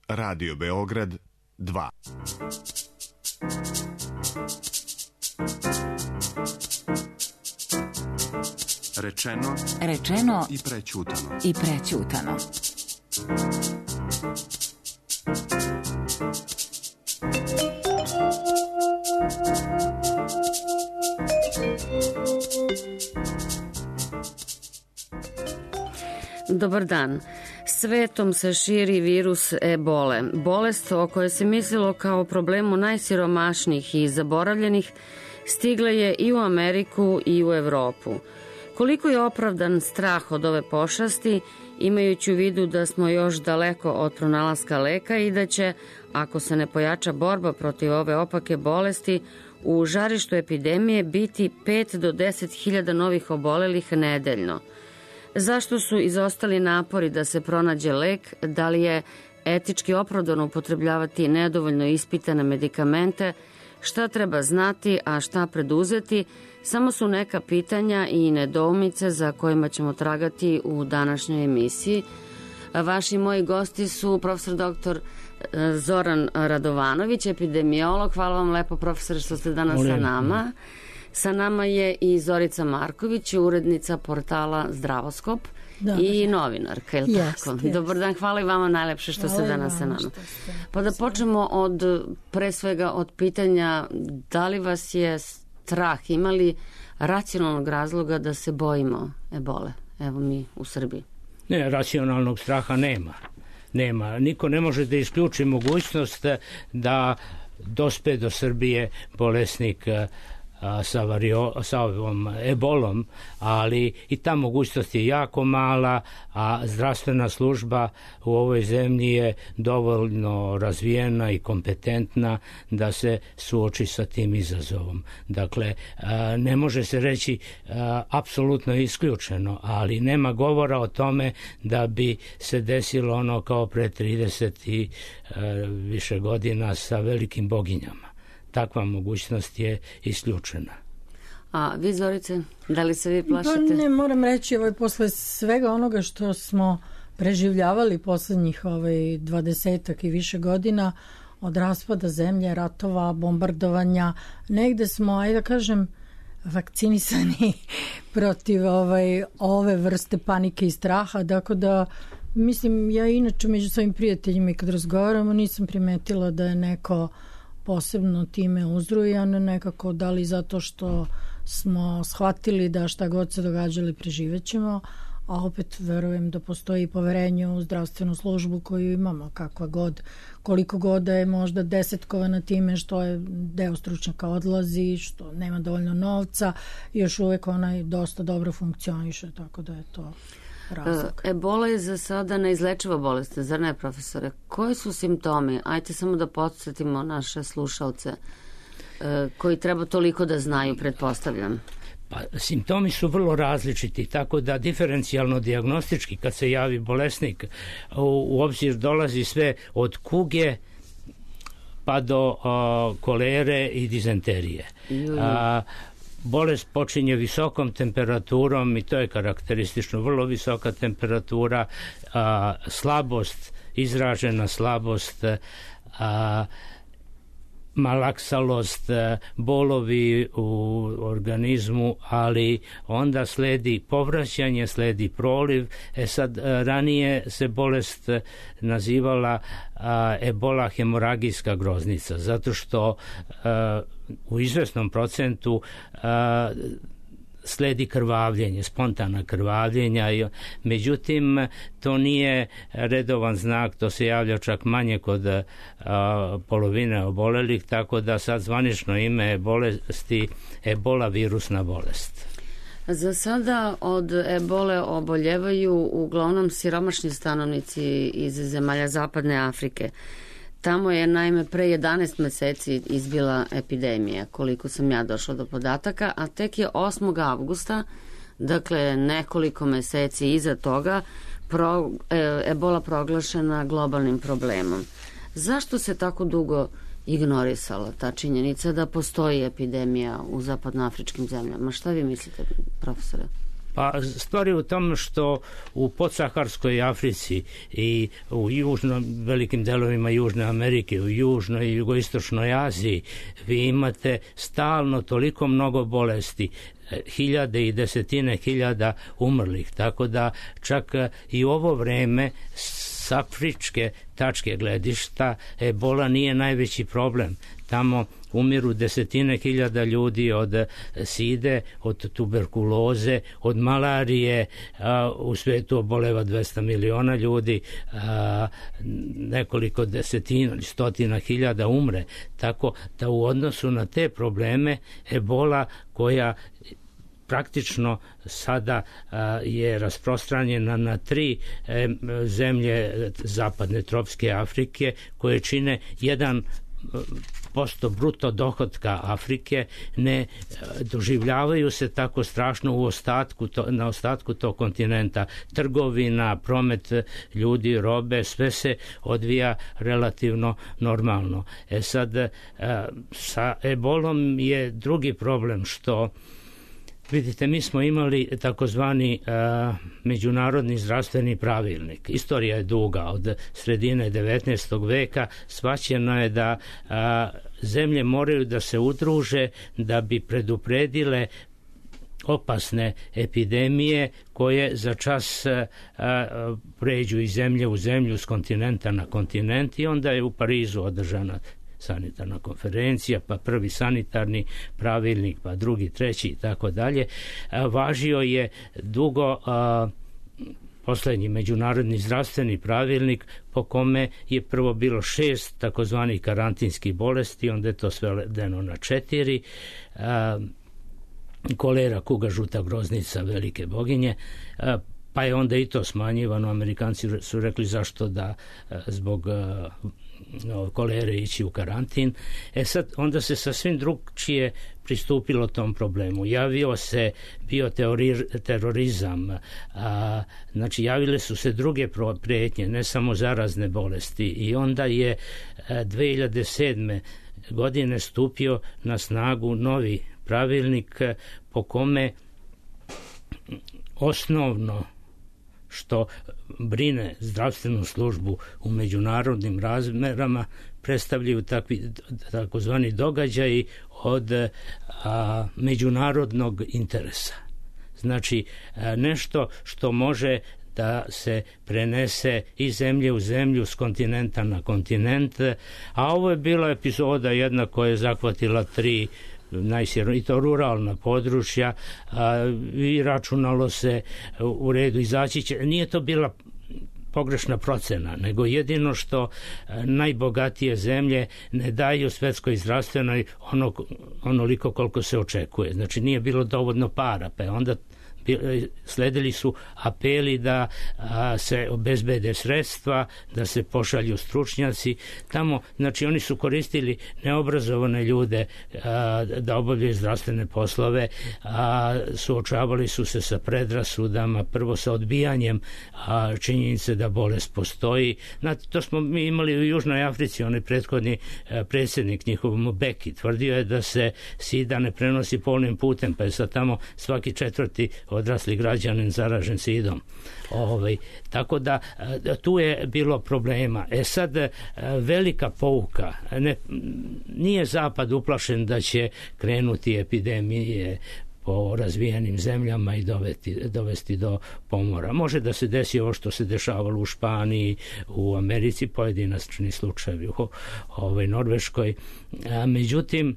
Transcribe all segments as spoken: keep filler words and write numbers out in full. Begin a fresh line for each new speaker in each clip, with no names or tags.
Radio Beograd dva.
Rečeno,
Rečeno
i prećutano.
I prećutano.
Dobar dan. Svetom se širi virus ebole. Bolest o kojoj se mislilo kao problemu najsiromašnijih i zaboravljenih stigla je i u Ameriku i u Evropu. Koliko je opravdan strah od ove pošasti, imajući u vidu da smo još daleko od pronalaska leka i da će, ako se ne pojača borba protiv ove opake bolesti, u žarištu epidemije biti pet do deset hiljada novih obolelih nedeljno. Zašto su izostali napori da se pronađe lek? Da li je etički opravdano upotrebljavati nedovoljno ispitane medikamente? Šta treba znati, a šta preduzeti? Samo su neka pitanja i nedoumice za kojima ćemo tragati u današnjoj emisiji. Vaši moji gosti su profesor doktor Zoran Radovanović, epidemiolog. Hvala vam lepo, profesor, što ste danas Molim. sa nama. Sa nama je i Zorica Marković, urednica portala Zdravoskop Dobar. i novinarka, je li
jest,
tako?
Jest.
Dobar dan, hvala i vama najlepše što hvala ste danas sa nama. Pa da počnemo od, pre svega, od pitanja da li vas je strah, imali racionalnog razloga da se bojimo ebole, evo mi u Srbiji?
Ne, racionalnog straha nema. Nema. Niko ne može da isključi mogućnost da dospe do Srbije bolesnik sa, vario, sa ovom ebolom, ali i ta mogućnost je jako mala, a zdravstvena služba u ovoj zemlji je dovoljno razvijena i kompetentna da se suoči sa tim izazovom. Dakle, ne može se reći apsolutno isključeno, ali nema govora o tome da bi se desilo ono kao pre trideset i više godina sa velikim boginjama. Takva mogućnost je isključena.
A vi, Zorice, da li se vi plašite?
Pa ne, moram reći, ovaj, posle svega onoga što smo preživljavali poslednjih ovaj, dvadesetak i više godina, od raspada zemlje, ratova, bombardovanja, negde smo, ajde da kažem, vakcinisani protiv ovaj, ove vrste panike i straha, tako da mislim, ja inače među svojim prijateljima i kad razgovaramo nisam primetila da je neko posebno time uzrujan, nekako da li zato što smo shvatili da šta god se događali preživećemo, a opet verujem da postoji poverenje u zdravstvenu službu koju imamo, kakva god, koliko god da je možda desetkovana time što je deo stručnjaka odlazi, što nema dovoljno novca, još uvek ona dosta dobro funkcioniše, tako da je to razlog.
Ebola je za sada neizlečiva bolest, zar ne, profesore? Koji su simptomi? Ajte samo da podsjetimo naše slušalce koji treba toliko da znaju, pretpostavljam.
Pa, simptomi su vrlo različiti, tako da diferencijalno dijagnostički kad se javi bolesnik u, u obzir dolazi sve od kuge pa do a, kolere i dizenterije. A, bolest počinje visokom temperaturom i to je karakteristično, vrlo visoka temperatura, a, slabost, izražena slabost, a, malaksalost, bolovi u organizmu, ali onda sledi povraćanje, sledi proliv. E sad, ranije se bolest nazivala a, ebola hemoragijska groznica, zato što a, u izvesnom procentu a, sledi krvavljenje, spontana krvavljenja, međutim to nije redovan znak, to se javlja čak manje kod a, polovine obolelih, tako da sad zvanično ime bolesti ebola virusna bolest.
Za sada od ebole oboljevaju uglavnom siromašni stanovnici iz zemalja Zapadne Afrike. Tamo je naime pre jedanaest meseci izbila epidemija, koliko sam ja došla do podataka, a tek je osmog avgusta, dakle nekoliko meseci iza toga, pro, e, ebola proglašena globalnim problemom. Zašto se tako dugo ignorisala ta činjenica da postoji epidemija u zapadnoafričkim zemljama? Šta vi mislite, profesore?
Pa stvar je u tom što u podsaharskoj Africi i u južno, velikim delovima Južne Amerike, u južnoj i jugoistočnoj Aziji vi imate stalno toliko mnogo bolesti, hiljade i desetine hiljada umrlih, tako da čak i u ovo vreme s afričke tačke gledišta ebola nije najveći problem. Tamo umiru desetine hiljada ljudi od side, od tuberkuloze, od malarije, a, u svetu oboleva dvesta miliona ljudi, a, nekoliko desetina, stotina hiljada umre, tako da u odnosu na te probleme ebola koja praktično sada a, je rasprostranjena na tri e, zemlje zapadne tropske Afrike koje čine jedan posto bruto dohotka Afrike, ne doživljavaju se tako strašno u ostatku to, na ostatku tog kontinenta. Trgovina, promet ljudi, robe, sve se odvija relativno normalno. E sad, a, sa ebolom je drugi problem što vidite, mi smo imali takozvani a, međunarodni zdravstveni pravilnik. Istorija je duga, od sredine devetnaestog veka shvaćeno je da a, zemlje moraju da se udruže da bi predupredile opasne epidemije koje za čas a, a, pređu iz zemlje u zemlju, s kontinenta na kontinent, i onda je u Parizu održana sanitarna konferencija, pa prvi sanitarni pravilnik, pa drugi, treći i tako dalje. Važio je dugo a, poslednji međunarodni zdravstveni pravilnik po kome je prvo bilo šest takozvanih karantinskih bolesti, onda je to svedeno na četiri. A, kolera, kuga, žuta groznica, velike boginje, a, pa je onda i to smanjivano. Amerikanci su rekli zašto da zbog kolere ići u karantin. E sad, onda se sasvim drugčije pristupilo tom problemu. Javio se bioterorizam, a, znači javile su se druge prijetnje, ne samo zarazne bolesti, i onda je a, dve hiljade sedme godine stupio na snagu novi pravilnik po kome osnovno što brine zdravstvenu službu u međunarodnim razmerama predstavljaju takvi takozvani događaji od a, međunarodnog interesa. Znači a, nešto što može da se prenese iz zemlje u zemlju, s kontinenta na kontinent, a ovo je bila epizoda jedna koja je zahvatila tri najsjeverno, i to ruralna područja, a, i računalo se u redu izaći će. Nije to bila pogrešna procena, nego jedino što najbogatije zemlje ne daju svetskoj zdravstvenoj ono, onoliko koliko se očekuje. Znači nije bilo dovoljno para, pa onda sledili su apeli da a, se obezbede sredstva, da se pošalju stručnjaci tamo. Znači oni su koristili neobrazovane ljude a, da obavljaju zdravstvene poslove, a suočavali su se sa predrasudama, prvo sa odbijanjem a, činjenice da bolest postoji. Znate, to smo mi imali u Južnoj Africi. Onaj prethodni a, predsjednik njihov Mbeki tvrdio je da se sida ne prenosi polnim putem, pa je sad tamo svaki četvrti odrasli građanin zaražen sidom. Ovaj, tako da tu je bilo problema. E sad, velika pouka. Ne, nije Zapad uplašen da će krenuti epidemije po razvijenim zemljama i dovesti, dovesti do pomora. Može da se desi ovo što se dešavalo u Španiji, u Americi, pojedinačni slučajevi u ovaj, Norveškoj. A, međutim,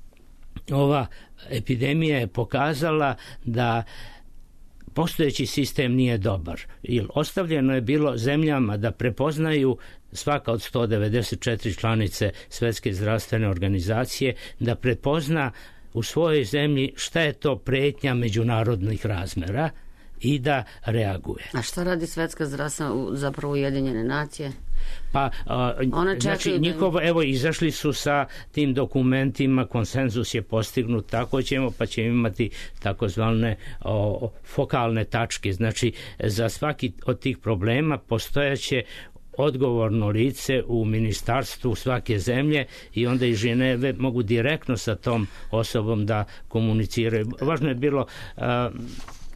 ova epidemija je pokazala da postojeći sistem nije dobar. Jer ostavljeno je bilo zemljama da prepoznaju, svaka od sto devedeset četiri članice Svetske zdravstvene organizacije, da prepozna u svojoj zemlji šta je to pretnja međunarodnih razmera i da reaguje.
A šta radi Svetska zdravstvena, zapravo Ujedinjene nacije?
Pa, uh, znači, njihovo, evo, izašli su sa tim dokumentima, konsenzus je postignut, tako ćemo, pa ćemo imati takozvane o, fokalne tačke. Znači, za svaki od tih problema postojaće odgovorno lice u ministarstvu svake zemlje i onda iz Ženeve mogu direktno sa tom osobom da komuniciraju. Važno je bilo uh,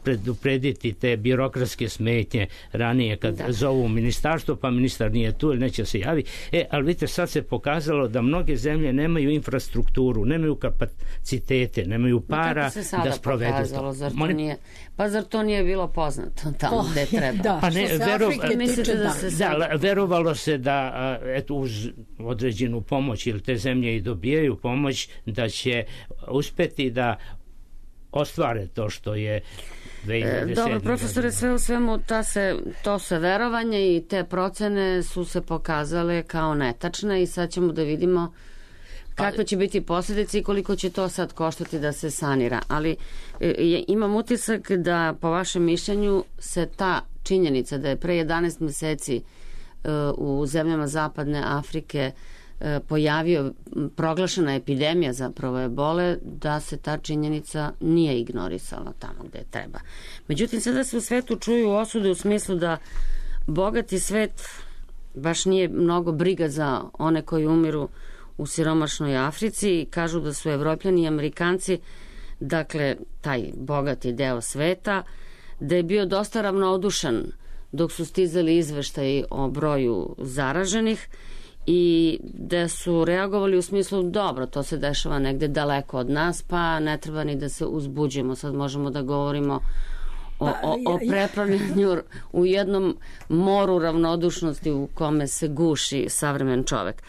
preduprediti te birokratske smetnje ranije kad da. zovu ministarstvo, pa ministar nije tu ili neće se javi. E, ali vidite, sad se pokazalo da mnoge zemlje nemaju infrastrukturu, nemaju kapacitete, nemaju para da sprovedu
pokazalo, zar to nije, pa zar to nije bilo poznato tamo oh, gde treba?
Da,
pa ne, vero,
tiče,
da,
da,
da, verovalo se da eto, uz određenu pomoć ili te zemlje i dobijaju pomoć, da će uspeti da ostvare to što je dve hiljade sedme.
Dobro, profesore, sve u svemu ta se, to se verovanje i te procene su se pokazale kao netačne i sad ćemo da vidimo kakve će biti posljedice i koliko će to sad koštati da se sanira. Ali e, imam utisak da po vašem mišljenju se ta činjenica da je pre jedanaest meseci e, u zemljama zapadne Afrike e, pojavio proglašena epidemija zapravo ebole, da se ta činjenica nije ignorisala tamo gde treba. Međutim, sada se u svetu čuju osude u smislu da bogati svet baš nije mnogo briga za one koji umiru u siromašnoj Africi i kažu da su Evropljani i Amerikanci, dakle taj bogati deo sveta, da je bio dosta ravnodušan dok su stizali izveštaji o broju zaraženih i da su reagovali u smislu dobro, to se dešava negde daleko od nas, pa ne treba ni da se uzbuđimo. Sad možemo da govorimo o, o, o prepravljanju u jednom moru ravnodušnosti u kome se guši savremen čovek.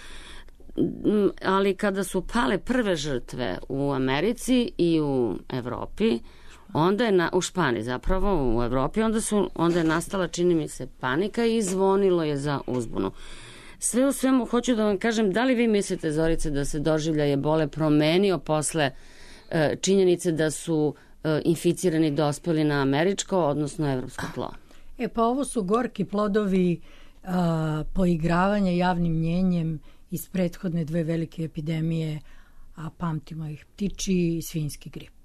Ali kada su pale prve žrtve u Americi i u Evropi, onda je na, u Španiji zapravo, u Evropi, onda, su, onda je nastala, čini mi se, panika i zvonilo je za uzbunu. Sve u svemu hoću da vam kažem, da li vi mislite, Zorice, da se doživljaj ebole promenio posle e, činjenice da su e, inficirani dospeli na američko, odnosno evropsko tlo?
E pa ovo su gorki plodovi a, poigravanja javnim mnjenjem iz prethodne dve velike epidemije, a pamtimo ih, ptičji i svinjski grip.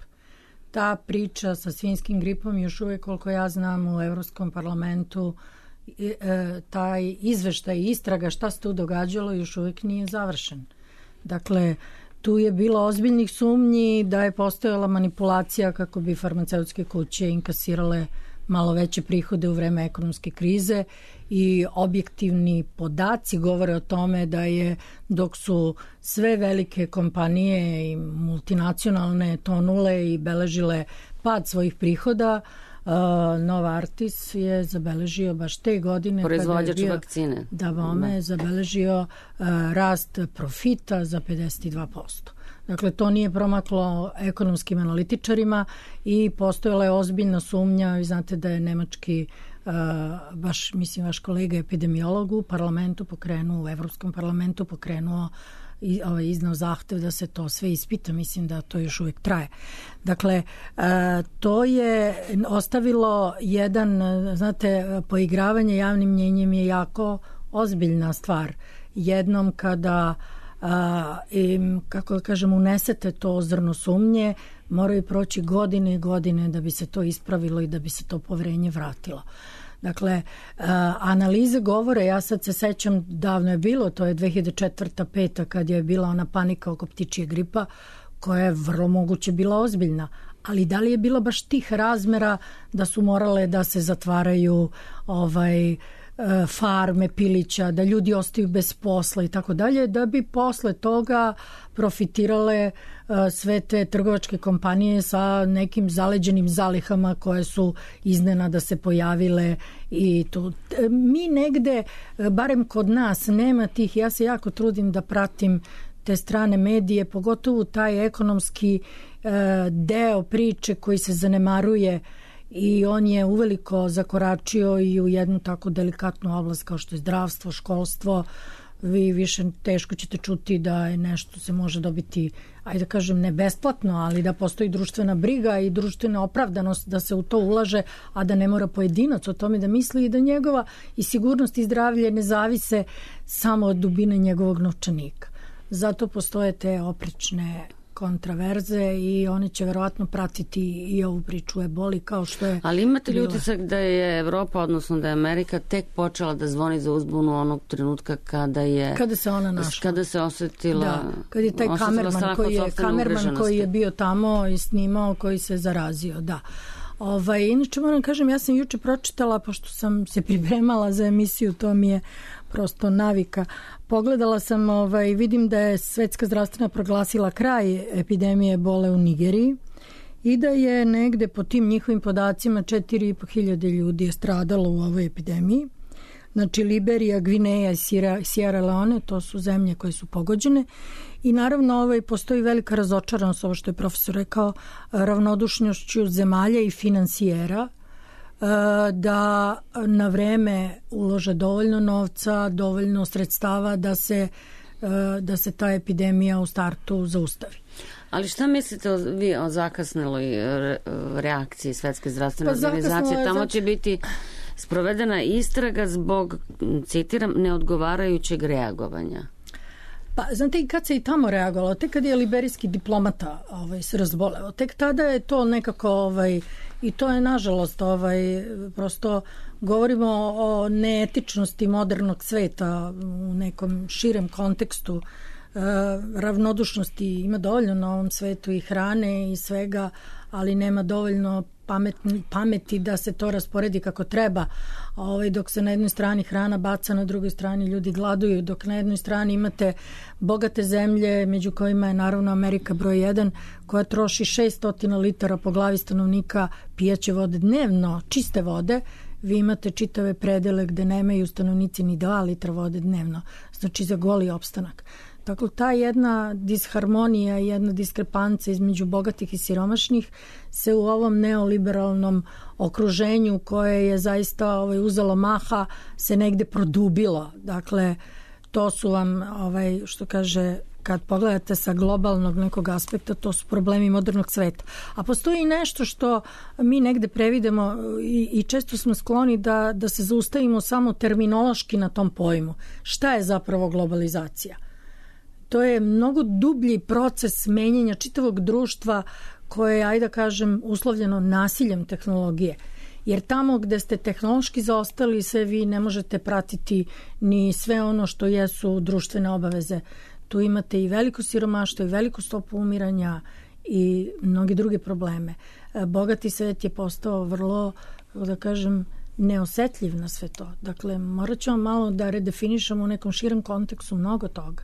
Ta priča sa svinjskim gripom još uvek, koliko ja znam, u Evropskom parlamentu, e, taj izveštaj i istraga šta se tu događalo još uvek nije završen. Dakle, tu je bilo ozbiljnih sumnji da je postojala manipulacija kako bi farmaceutske kuće inkasirale malo veće prihode u vreme ekonomske krize i objektivni podaci govore o tome da je dok su sve velike kompanije i multinacionalne tonule i beležile pad svojih prihoda, uh, Novartis je zabeležio baš te godine
proizvođač bio, vakcine.
Da, bome je zabeležio uh, rast profita za pedeset dva posto. Dakle, to nije promaklo ekonomskim analitičarima i postojala je ozbiljna sumnja. Vi znate da je nemački, uh, baš, mislim, vaš kolega epidemiolog u parlamentu pokrenuo, u Evropskom parlamentu pokrenuo i ovaj, iznao zahtev da se to sve ispita. Mislim da to još uvijek traje. Dakle, uh, to je ostavilo jedan, znate, poigravanje javnim mnjenjem je jako ozbiljna stvar. Jednom kada Uh, i kako da kažem unesete to zrno sumnje, moraju proći godine i godine da bi se to ispravilo i da bi se to poverenje vratilo. Dakle, uh, analize govore, ja sad se sećam, davno je bilo, to je dve hiljade četvrta peta kad je bila ona panika oko ptičje gripa koja je vrlo moguće bila ozbiljna, ali da li je bila baš tih razmera da su morale da se zatvaraju ovaj farme pilića, da ljudi ostaju bez posla i tako dalje, da bi posle toga profitirale sve te trgovačke kompanije sa nekim zaleđenim zalihama koje su iznenada se pojavile i tu. Mi negde, barem kod nas, nema tih, ja se jako trudim da pratim te strane medije, pogotovo taj ekonomski deo priče koji se zanemaruje i on je uveliko zakoračio i u jednu tako delikatnu oblast kao što je zdravstvo, školstvo. Vi više teško ćete čuti da je nešto se može dobiti, ajde da kažem, ne besplatno, ali da postoji društvena briga i društvena opravdanost da se u to ulaže, a da ne mora pojedinac o tome da misli i da njegova i sigurnost i zdravlje ne zavise samo od dubine njegovog novčanika. Zato postoje te oprečne kontraverze i one će verovatno pratiti i ovu priču eboli kao što je. Ali
imate li utisak da je Evropa, odnosno da je Amerika tek počela da zvoni za uzbunu onog trenutka kada je
kada se ona našla,
kada se osetila,
da, kad je taj kamerman koji je kamerman koji je bio tamo i snimao, koji se zarazio, da. Ovaj, inače moram kažem, ja sam juče pročitala, pošto sam se pripremala za emisiju, to mi je prosto navika. Pogledala sam, ovaj, vidim da je Svetska zdravstvena proglasila kraj epidemije ebole u Nigeriji i da je negde po tim njihovim podacima četiri i po hiljade ljudi je stradalo u ovoj epidemiji. Znači Liberija, Gvineja i Sierra Leone, to su zemlje koje su pogođene. I naravno ovaj, postoji velika razočaranost, ovo što je profesor rekao, ravnodušnošću zemalja i finansijera da na vreme ulože dovoljno novca, dovoljno sredstava da se, da se ta epidemija u startu zaustavi.
Ali šta mislite o, vi o zakasneloj reakciji Svetske zdravstvene pa organizacije? Tamo će biti sprovedena istraga zbog, citiram, neodgovarajućeg reagovanja.
Pa, znate, i kad se i tamo reagovalo, tek kad je liberijski diplomata ovaj, se razboleo, tek tada je to nekako, ovaj, i to je nažalost, ovaj, prosto govorimo o neetičnosti modernog sveta u nekom širem kontekstu. E, ravnodušnosti ima dovoljno na ovom svetu i hrane i svega, ali nema dovoljno pametni, pameti da se to rasporedi kako treba. Ovaj, dok se na jednoj strani hrana baca, na drugoj strani ljudi gladuju, dok na jednoj strani imate bogate zemlje, među kojima je naravno Amerika broj jedan, koja troši šessto litara po glavi stanovnika pijaće vode dnevno, čiste vode. Vi imate čitave predele gde nemaju stanovnici ni dva litra vode dnevno, znači za goli opstanak. Tako ta jedna disharmonija, jedna diskrepanca između bogatih i siromašnih se u ovom neoliberalnom okruženju koje je zaista ovaj, uzelo maha se negde produbilo. Dakle, to su vam, ovaj, što kaže, kad pogledate sa globalnog nekog aspekta, to su problemi modernog sveta. A postoji nešto što mi negde previdemo i, i često smo skloni da, da se zaustavimo samo terminološki na tom pojmu. Šta je zapravo globalizacija? To je mnogo dublji proces menjanja čitavog društva koje je, ajde da kažem, uslovljeno nasiljem tehnologije. Jer tamo gde ste tehnološki zaostali, sve vi ne možete pratiti ni sve ono što jesu društvene obaveze. Tu imate i veliko siromaštvo i veliku stopu umiranja i mnoge druge probleme. Bogati svet je postao vrlo, da kažem, neosetljiv na sve to. Dakle, morat ćemo malo da redefinišemo u nekom širem kontekstu mnogo toga.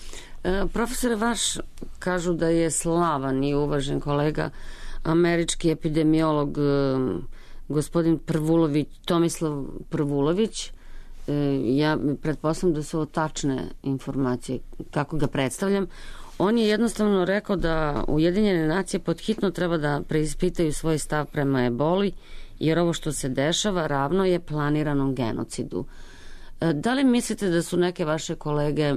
E, profesore, vaš kažu da je slavan i uvažen kolega američki epidemiolog e, gospodin Prvulović, Tomislav Prvulović. E, ja pretpostavljam da su ovo tačne informacije kako ga predstavljam. On je jednostavno rekao da Ujedinjene nacije podhitno treba da preispitaju svoj stav prema eboli, jer ovo što se dešava ravno je planiranom genocidu. E, da li mislite da su neke vaše kolege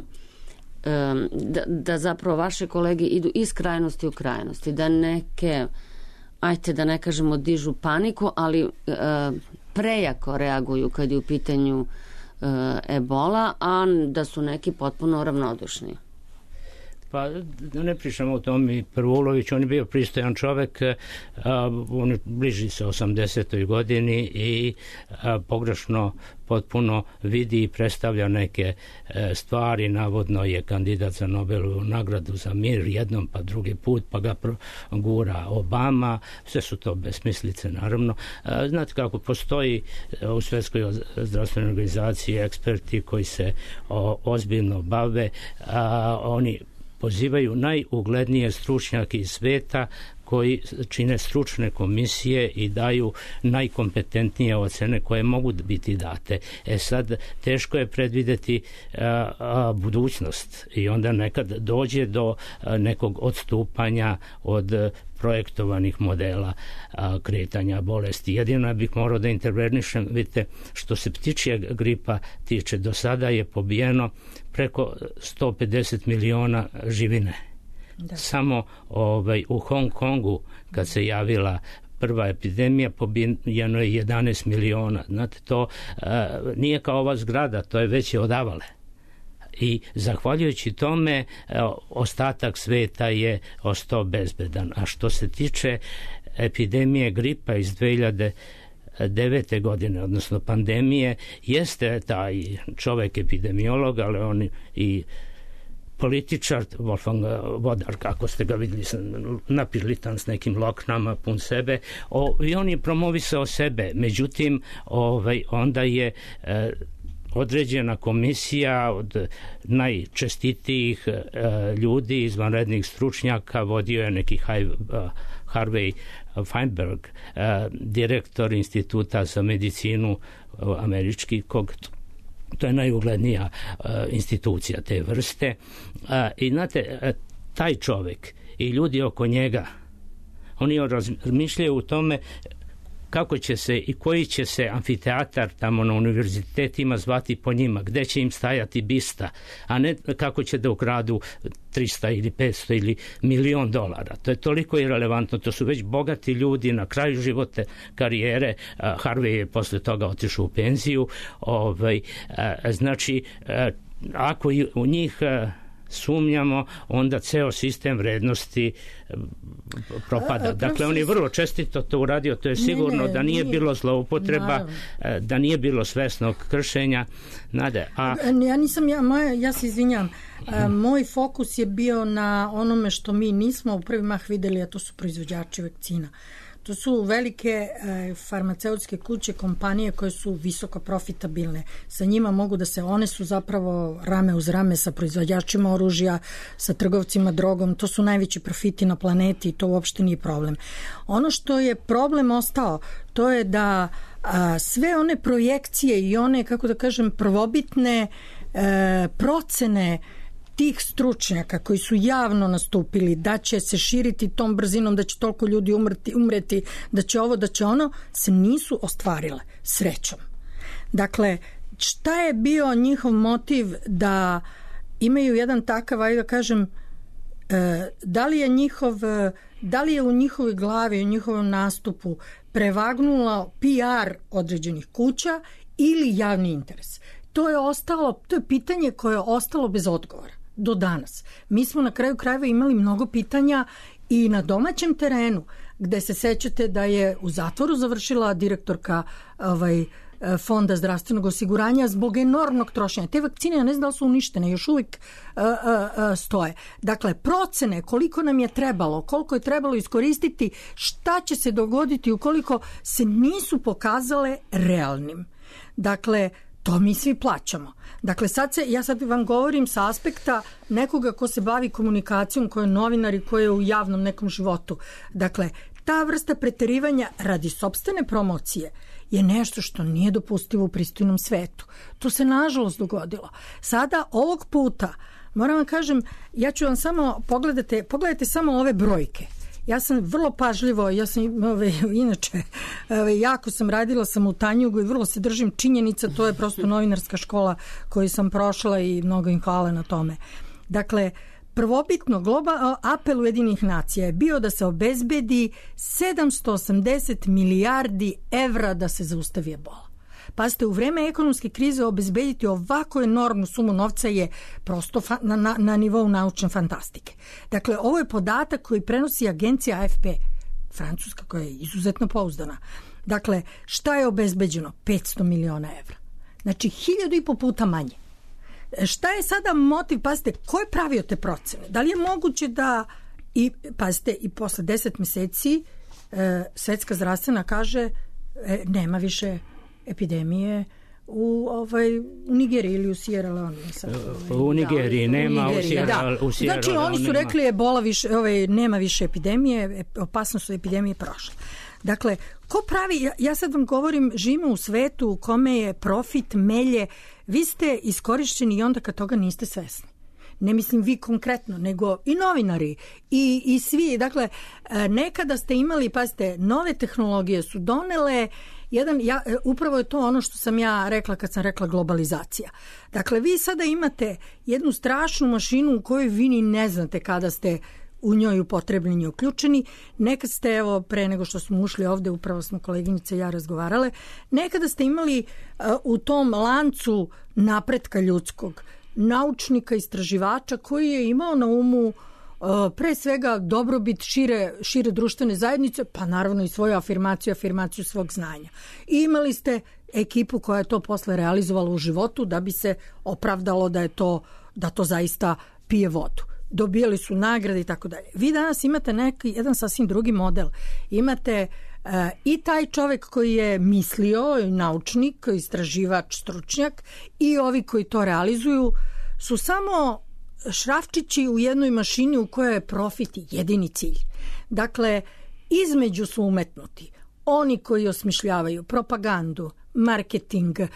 Da, da zapravo vaše kolege idu iz krajnosti u krajnosti, da neke, ajte da ne kažemo dižu paniku, ali e, prejako reaguju kad je u pitanju e, ebola, a da su neki potpuno ravnodušni?
Pa da ne pričamo o tom i Prvulović, on je bio pristojan čovek, a, on bliži se osamdesetoj godini i a, pogrešno potpuno vidi i predstavlja neke e, stvari, navodno je kandidat za Nobelovu nagradu za mir jednom pa drugi put, pa ga gura Obama, sve su to besmislice naravno. A, znate kako postoji u Svetskoj zdravstvenoj organizaciji eksperti koji se o, ozbiljno bave, a, oni pozivaju najuglednije stručnjake iz sveta koji čine stručne komisije i daju najkompetentnije ocene koje mogu biti date. E sad, teško je predvideti a, a, budućnost i onda nekad dođe do a, nekog odstupanja od a, projektovanih modela a, kretanja bolesti. Jedino bih morao da intervenišem, vidite, što se ptičjeg gripa tiče, do sada je pobijeno preko sto pedeset miliona živine. Da. Samo ovaj, u Hong Kongu kad se javila prva epidemija pobijeno je jedanaest miliona. Znate, to a, nije kao ova zgrada, to je veće od Avale. I zahvaljujući tome ostatak sveta je ostao bezbedan. A što se tiče epidemije gripa iz dve hiljade devete godine, odnosno pandemije, jeste taj čovek epidemiolog, ali on i političar, Wolfgang Vodar, kako ste ga vidjeli, napirlitan s nekim loknama, pun sebe, o, i on je promovisao sebe, međutim, ovaj, onda je e, određena komisija od najčestitijih e, ljudi, izvanrednih stručnjaka, vodio je neki haj, Harvey Feinberg, e, direktor Instituta za medicinu američki, kog to je najuglednija uh, institucija te vrste. Uh, I znate, uh, taj čovjek i ljudi oko njega, oni razmišljaju u tome kako će se i koji će se amfiteatar tamo na univerzitetima zvati po njima, gde će im stajati bista, a ne kako će da ukradu trista ili petsto ili milion dolara. To je toliko irelevantno, to su već bogati ljudi na kraju živote, karijere. Harvey je posle toga otišao u penziju. Ovaj, znači, ako u njih sumnjamo, onda ceo sistem vrednosti propada. A, a, dakle, on je vrlo čestito to uradio, to je sigurno ne, ne, da nije, nije bilo zloupotreba, naravno. Da nije bilo svesnog kršenja. Nade, a...
Ja nisam, ja, moja, ja se izvinjam, a, moj fokus je bio na onome što mi nismo u prvi mah videli, a to su proizvođači vakcina. To su velike e, farmaceutske kuće, kompanije koje su visoko profitabilne. Sa njima mogu da se, one su zapravo rame uz rame sa proizvođačima oružja, sa trgovcima drogom. To su najveći profiti na planeti i to uopšte nije problem. Ono što je problem ostao, to je da a, sve one projekcije i one, kako da kažem, prvobitne e, procene tih stručnjaka koji su javno nastupili da će se širiti tom brzinom, da će toliko ljudi umreti, umreti, da će ovo, da će ono, se nisu ostvarile, srećom. Dakle, šta je bio njihov motiv da imaju jedan takav, ajde da kažem, da li je njihov, da li je u njihovoj glavi, u njihovom nastupu prevagnulo P R određenih kuća ili javni interes? To je ostalo, to je pitanje koje je ostalo bez odgovora do danas. Mi smo na kraju krajeva imali mnogo pitanja i na domaćem terenu, gde se sećate da je u zatvoru završila direktorka ovaj, Fonda zdravstvenog osiguranja zbog enormnog trošenja. Te vakcine, ja ne znam da li su uništene, još uvijek uh, uh, stoje. Dakle, procene koliko nam je trebalo, koliko je trebalo iskoristiti, šta će se dogoditi ukoliko se nisu pokazale realnim. Dakle, to mi svi plaćamo. Dakle, sad se, ja sad vam govorim sa aspekta nekoga ko se bavi komunikacijom, ko je novinar i ko je u javnom nekom životu. Dakle, ta vrsta preterivanja radi sopstvene promocije je nešto što nije dopustivo u pristojnom svetu. To se nažalost dogodilo. Sada, ovog puta, moram vam kažem, ja ću vam samo, pogledate, pogledajte samo ove brojke. Ja sam vrlo pažljivo, ja sam ove, inače ove, jako sam radila sam u Tanjugu i vrlo se držim činjenica, to je prosto novinarska škola koju sam prošla i mnogo im hvala na tome. Dakle, prvobitno global, apel Ujedinjenih nacija je bio da se obezbedi sedamsto osamdeset milijardi evra da se zaustavi ebola. Pazite, u vreme ekonomske krize obezbediti ovako enormnu sumu novca je prosto fa- na, na, na nivou naučne fantastike. Dakle, ovo je podatak koji prenosi agencija A F P, francuska, koja je izuzetno pouzdana. Dakle, šta je obezbeđeno? petsto miliona evra. Znači, hiljadu i po puta manje. Šta je sada motiv? Pazite, ko je pravio te procene? Da li je moguće da, i pazite, i posle deset meseci e, Svetska zdravstvena kaže e, nema više epidemije u ovaj u Nigeriji ili u Sierra Leone.
Ovaj, u Nigeriji da, nema, u, Nigeriji, u Sierra,
da.
u Sierra
Znači oni su rekli ebola više, ovaj nema više epidemije, opasnost od epidemije prošla. Dakle, ko pravi, ja, ja sad vam govorim, živimo u svetu u kome je profit melje, vi ste iskorišćeni i onda kad toga niste svesni. Ne mislim vi konkretno, nego i novinari i, i svi. Dakle, nekada ste imali, pazite, nove tehnologije su donele jedan, ja, upravo je to ono što sam ja rekla kad sam rekla globalizacija. Dakle, vi sada imate jednu strašnu mašinu u kojoj vi ni ne znate kada ste u njoj upotrebljeni i uključeni. Nekad ste, evo, pre nego što smo ušli ovde, upravo smo koleginice i ja razgovarale, nekada ste imali uh, u tom lancu napretka ljudskog naučnika, istraživača koji je imao na umu uh, pre svega dobrobit šire, šire društvene zajednice, pa naravno i svoju afirmaciju, afirmaciju svog znanja. I imali ste ekipu koja je to posle realizovala u životu da bi se opravdalo da je to, da to zaista pije vodu. Dobijali su nagrade i tako dalje. Vi danas imate neki, jedan sasvim drugi model. Imate uh, i taj čovek koji je mislio, naučnik, istraživač, stručnjak, i ovi koji to realizuju su samo šrafčići u jednoj mašini u kojoj je profit jedini cilj. Dakle, između su umetnuti oni koji osmišljavaju propagandu, marketing, uh,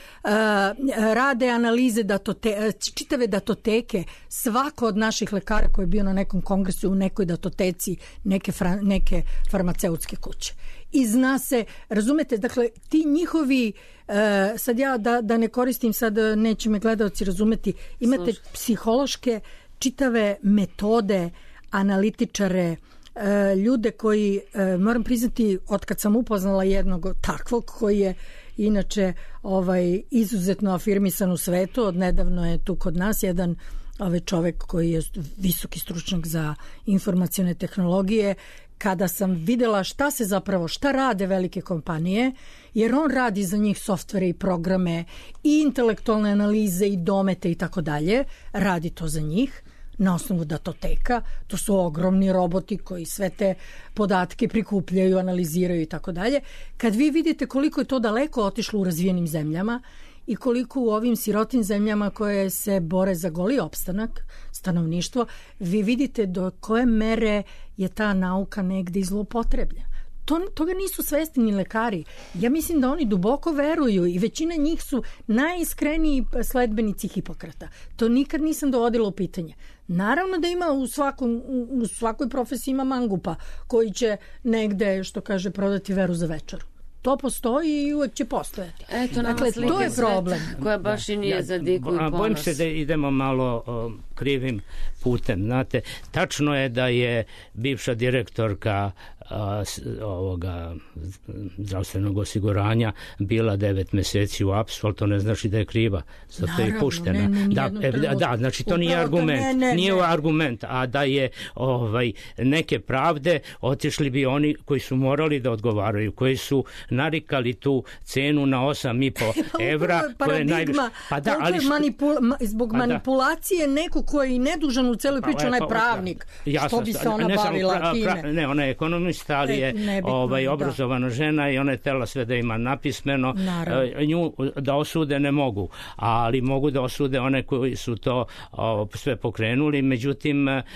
rade analize datote, čitave datoteke. Svako od naših lekara koji je bio na nekom kongresu u nekoj datoteci neke, fra, neke farmaceutske kuće. I zna se, razumete, dakle, ti njihovi, uh, sad ja da, da ne koristim, sad neće me gledaoci razumeti, imate Slušaj. psihološke čitave metode, analitičare, ljude koji, moram priznati, otkad sam upoznala jednog takvog koji je inače ovaj, izuzetno afirmisan u svetu, od nedavno je tu kod nas jedan ovaj čovek koji je visoki stručnjak za informacione tehnologije. Kada sam videla šta se zapravo, šta rade velike kompanije, jer on radi za njih softvere i programe i intelektualne analize i domete i tako dalje, radi to za njih na osnovu datoteka. To su ogromni roboti koji sve te podatke prikupljaju, analiziraju i tako dalje. Kad vi vidite koliko je to daleko otišlo u razvijenim zemljama i koliko u ovim sirotim zemljama koje se bore za goli opstanak, stanovništvo, vi vidite do koje mere je ta nauka negde zloupotrebljena. To, toga nisu svesni ni lekari. Ja mislim da oni duboko veruju i većina njih su najiskreniji sledbenici Hipokrata. To nikad nisam dovodila u pitanje. Naravno da ima u, svakom, u svakoj profesiji ima mangupa koji će negde, što kaže, prodati veru za večeru. To postoji i uvek će postojati.
Eto,
dakle, to je problem.
Koja baš i nije za diku i ponos.
Bojim se da idemo malo o, krivim putem. Znate, tačno je da je bivša direktorka a, s, ovoga zdravstvenog osiguranja bila devet meseci u apsu, ali to ne znači da je kriva. Zato je puštena. Ne, ne, da, da, da, znači to nije argument. Ne, ne, nije ne. argument, a da je ovaj, neke pravde otišli bi oni koji su morali da odgovaraju, koji su narikali tu cenu na osam i po evra.
Koja je najviše. Pa da, ali što... manipula, zbog pa manipulacije da. Neko koji je nedužan u celoj priči, pa, ona je pravnik. Ja što bi se ona ne bavila pra, time? Pra,
ne, ona je ekonomista, ali je e, ovaj, obrazovana da. žena i ona je tela sve da ima napismeno. Naravno. Nju da osude ne mogu, ali mogu da osude one koji su to o, sve pokrenuli. Međutim, a,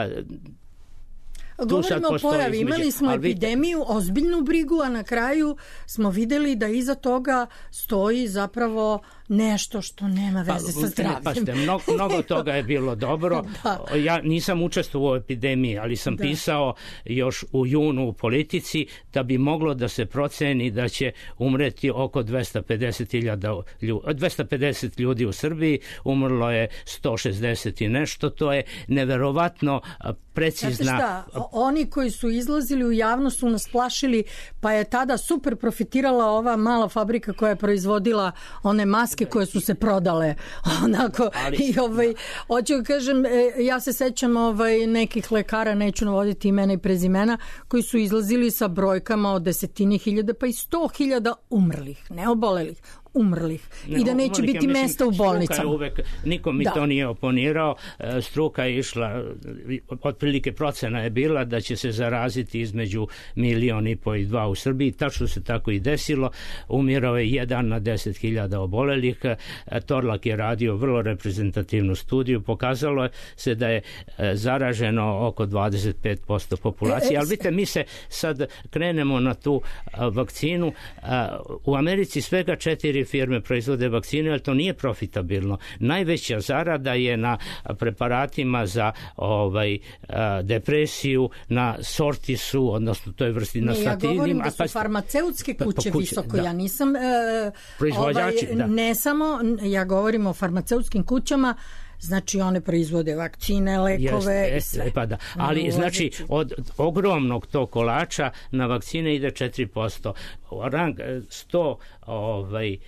govorimo o pojavi, imali smo epidemiju, ozbiljnu brigu, a na kraju smo videli da iza toga stoji zapravo nešto što nema veze pa, sa zdravljem.
Pašte, mnogo, mnogo toga je bilo dobro. Da. Ja nisam učestvovao u epidemiji, ali sam da. pisao još u junu u Politici da bi moglo da se proceni da će umreti oko dvesta pedeset hiljada ljudi, dvesta pedeset ljudi u Srbiji, umrlo je sto šezdeset i nešto. To je neverovatno precizna...
Znate šta, oni koji su izlazili u javnost su nas plašili, pa je tada super profitirala ova mala fabrika koja je proizvodila one maske koje su se prodale onako. Ali, i ovaj, hoću da kažem, ja se sećam ovaj, nekih lekara, neću navoditi imena i prezimena, koji su izlazili sa brojkama od desetine hiljada pa i sto hiljada umrlih, ne obolelih, umrlih ne, i da neće Monika, biti mislim, mesta u bolnicama.
Uvek, niko mi da. to nije oponirao. Struka je išla, otprilike procena je bila da će se zaraziti između milion i po i dva u Srbiji. Tačno se tako i desilo. Umirao je jedan na deset hiljada obolelih. Torlak je radio vrlo reprezentativnu studiju. Pokazalo se da je zaraženo oko dvadeset pet posto populacije. Ali vidite, mi se sad krenemo na tu vakcinu. U Americi svega četiri firme proizvode vakcine, ali to nije profitabilno. Najveća zarada je na preparatima za ovaj depresiju, na Sortisu, odnosno toj vrsti na statinima.
Ja govorim da su pa, farmaceutske kuće pa, visoko. Da. Ja nisam e,
proizvođači,
ovaj,
da.
Ne samo, ja govorim o farmaceutskim kućama. Znači one proizvode vakcine, lekove
jeste,
i sve.
Pa da. Ali znači od ogromnog tog kolača na vakcine ide četiri posto. Rang sto ovaj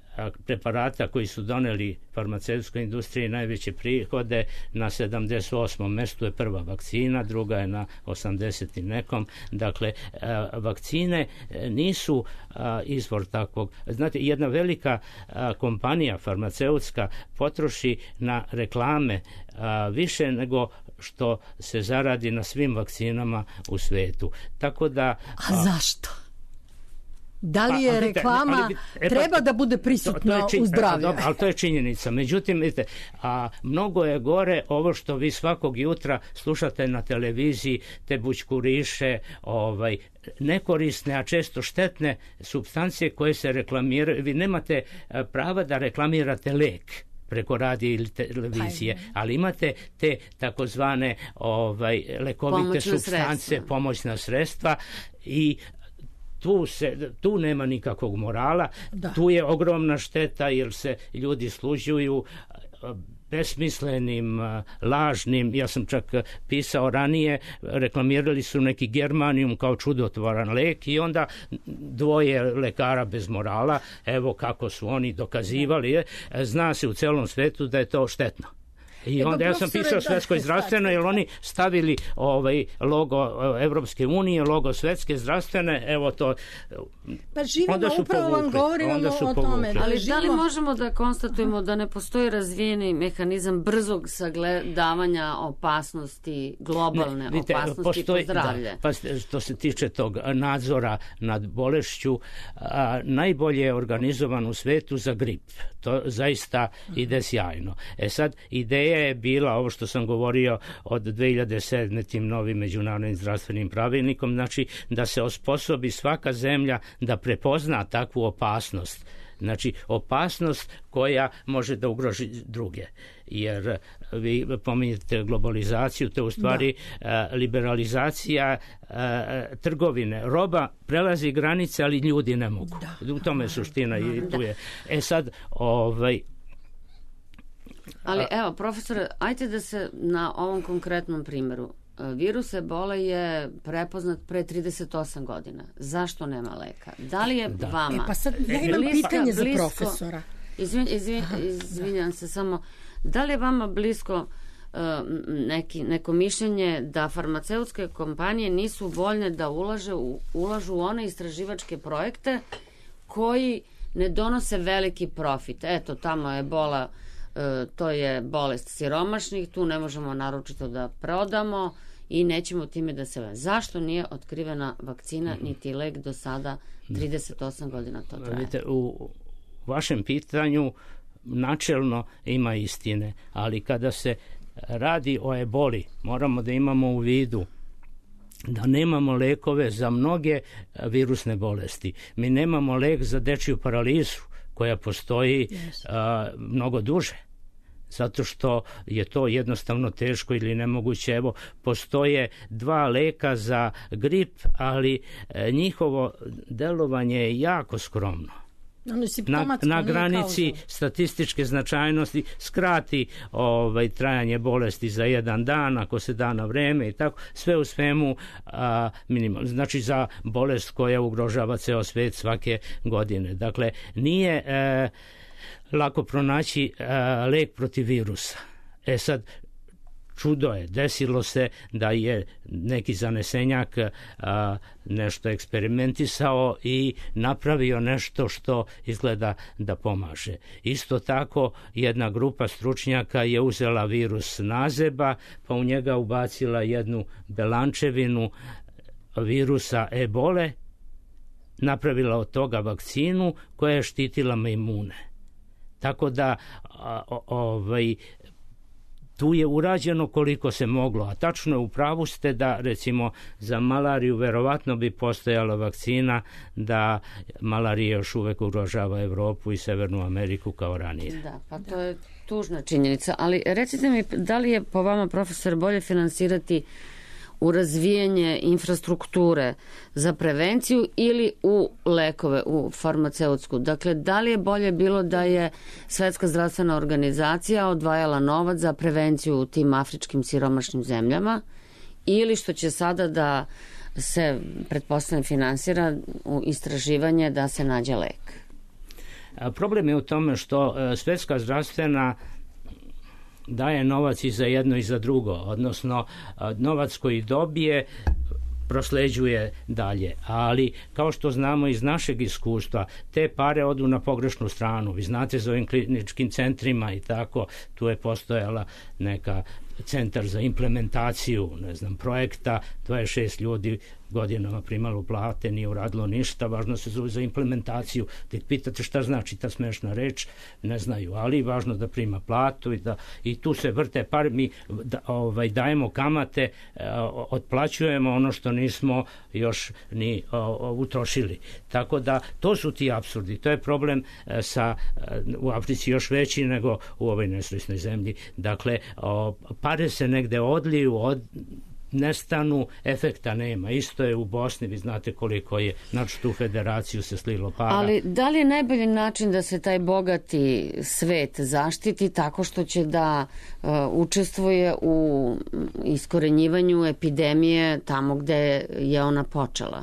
preparata koji su doneli farmaceutskoj industriji najveće prihode. Na sedamdeset osmom mestu je prva vakcina, druga je na osamdeset i nekom. Dakle, vakcine nisu izvor takvog. Znate, jedna velika kompanija farmaceutska potroši na reklame više nego što se zaradi na svim vakcinama u svetu. Tako da...
A zašto? Da li je
pa,
reklama ali, e, pa, treba da bude prisutna čin, u zdravlju?
A, ali to je činjenica. Međutim, vidite, a mnogo je gore ovo što vi svakog jutra slušate na televiziji, te bućkuriše, ovaj, nekorisne, a često štetne supstancije koje se reklamiraju. Vi nemate prava da reklamirate lek preko radija ili televizije, ali imate te takozvane ovaj, lekovite pomoćna supstance, sredstva. pomoćna sredstva i Tu, se, tu nema nikakvog morala, da. Tu je ogromna šteta jer se ljudi služuju besmislenim, lažnim, ja sam čak pisao ranije, reklamirali su neki Germanium kao čudotvoran lek i onda dvoje lekara bez morala, evo kako su oni dokazivali, zna se u celom svetu da je to štetno. I onda ja sam pisao Svetskoj zdravstvenoj, jer oni stavili ovaj logo Evropske unije, logo Svetske zdravstvene, evo to.
Pa živimo, upravo vam govorimo o tome.
Ali da li možemo da konstatujemo da ne postoji razvijeni mehanizam brzog sagledavanja opasnosti, globalne ne, vidite, opasnosti postoji, po zdravlje? Da,
pa što se tiče tog nadzora nad bolešću, a, najbolje je organizovan u svetu za grip. To zaista ide sjajno. E sad, ideja je bila ovo što sam govorio od dve hiljade sedme tim novim međunarodnim zdravstvenim pravilnikom, znači da se osposobi svaka zemlja da prepozna takvu opasnost. Znači, opasnost koja može da ugroži druge. Jer vi pominjete globalizaciju, to je u stvari da. liberalizacija a, trgovine. Roba prelazi granice, ali ljudi ne mogu. Da. U tome je suština i tu je. E sad, ovaj...
Ali evo, profesore, ajte da se na ovom konkretnom primjeru. Virus ebole je prepoznat pre trideset osam godina. Zašto nema leka? Da li je da. vama...
E pa sad ja imam blisko, pitanje za blisko, profesora.
Izvin, izvin, izvinjam se samo. Da li je vama blisko uh, neki, neko mišljenje da farmaceutske kompanije nisu voljne da ulaže u, ulažu u one istraživačke projekte koji ne donose veliki profit? Eto, tamo je ebola, uh, to je bolest siromašnih, tu ne možemo naročito da prodamo i nećemo time da se... Zašto nije otkrivena vakcina niti lek do sada? trideset osam godina to traje.
Vidite, u vašem pitanju načelno ima istine, ali kada se radi o eboli, moramo da imamo u vidu da nemamo lekove za mnoge virusne bolesti. Mi nemamo lek za dečiju paralizu koja postoji yes. a, mnogo duže. Zato što je to jednostavno teško ili nemoguće. Evo, postoje dva leka za grip, ali e, njihovo delovanje je jako skromno. Na, na granici statističke značajnosti, skrati ovaj, trajanje bolesti za jedan dan, ako se da na vreme i tako, sve u svemu a, minimalno. Znači za bolest koja ugrožava ceo svet svake godine. Dakle, nije... E, lako pronaći a, lek protiv virusa. E sad, čudo je, desilo se da je neki zanesenjak a, nešto eksperimentisao i napravio nešto što izgleda da pomaže. Isto tako, jedna grupa stručnjaka je uzela virus nazeba, pa u njega ubacila jednu belančevinu virusa ebole, napravila od toga vakcinu koja je štitila majmune. Tako da ovaj, tu je urađeno koliko se moglo, a tačno je u pravu ste da recimo za malariju verovatno bi postojala vakcina, da malarija još uvek ugrožava Evropu i Severnu Ameriku kao ranije.
Da, pa to je tužna činjenica, ali recite mi, da li je po vama, profesor, bolje finansirati u razvijanje infrastrukture za prevenciju ili u lekove, u farmaceutsku? Dakle, da li je bolje bilo da je Svetska zdravstvena organizacija odvajala novac za prevenciju u tim afričkim siromašnim zemljama ili što će sada da se pretpostavljam finansira u istraživanje da se nađe lek?
Problem je u tome što Svjetska zdravstvena daje novac i za jedno i za drugo, odnosno novac koji dobije prosleđuje dalje, ali kao što znamo iz našeg iskustva, te pare odu na pogrešnu stranu. Vi znate za ovim kliničkim centrima i tako, tu je postojala neka centar za implementaciju, ne znam, projekta, dvadeset šest ljudi godinama primalo plate, nije uradilo ništa, važno se zove za implementaciju. Da ih pitate šta znači ta smešna reč, ne znaju, ali važno da prima platu i, da, i tu se vrte par, mi da, ovaj, dajemo kamate, otplaćujemo ono što nismo još ni o, utrošili. Tako da to su ti apsurdi. To je problem sa, u Africi još veći nego u ovoj nesrećnoj zemlji. Dakle, o, pare se negde odliju, od nestanu, efekta nema. Isto je u Bosni, vi znate koliko je, znači tu federaciju se slilo para.
Ali da li je najbolji način da se taj bogati svet zaštiti tako što će da uh, učestvuje u iskorenjivanju epidemije tamo gde je ona počela?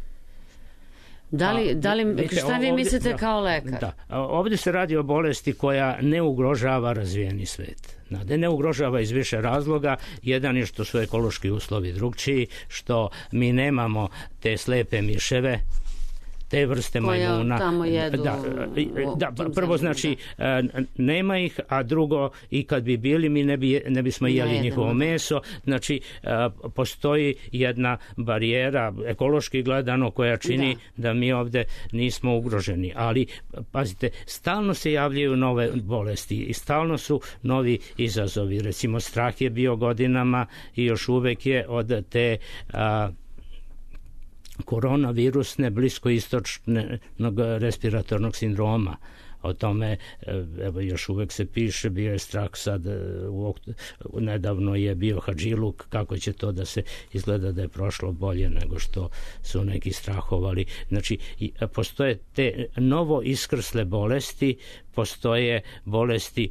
Da li, da li,
vidite,
šta vi
ovdje,
mislite
da,
kao lekar?
Da, ovdje se radi o bolesti koja ne ugrožava razvijeni svet. Da ne ugrožava iz više razloga. Jedan je što su ekološki uslovi drugčiji, što mi nemamo te slepe miševe, te vrste
koja
majmuna.
Tamo jedu
da,
u,
da, prvo znači nema ih, a drugo i kad bi bili mi ne, bi, ne bismo jeli ne njihovo meso. Znači postoji jedna barijera ekološki gledano koja čini da. da mi ovdje nismo ugroženi. Ali pazite, stalno se javljaju nove bolesti i stalno su novi izazovi. Recimo strah je bio godinama i još uvek je od te a, koronavirusne bliskoistočnog respiratornog sindroma. O tome evo, još uvek se piše, bio je strah sad, u, nedavno je bio Hadžiluk, kako će to da se izgleda da je prošlo bolje nego što su neki strahovali. Znači, postoje te novo iskrsle bolesti, postoje bolesti